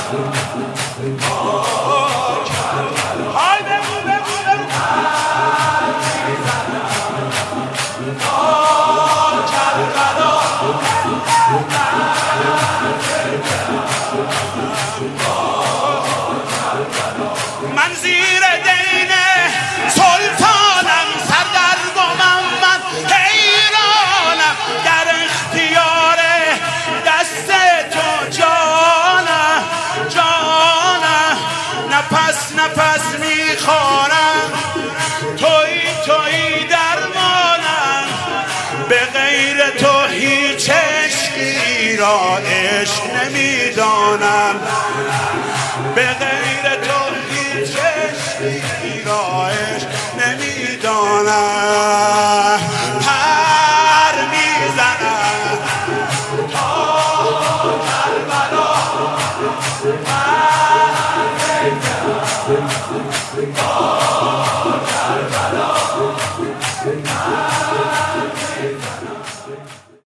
های بگو بگو بگو من زیر دین سلطانم سردرگمم من حیرانم در اختیار دست تو جانم جانم نفس نفس میخوانم تویی درمانم به غیر تو هیچ عشقی را عشق نمیدانم به غیر تو هیچ عشقی را عشق نمیدانم پر میزنم تا کربلا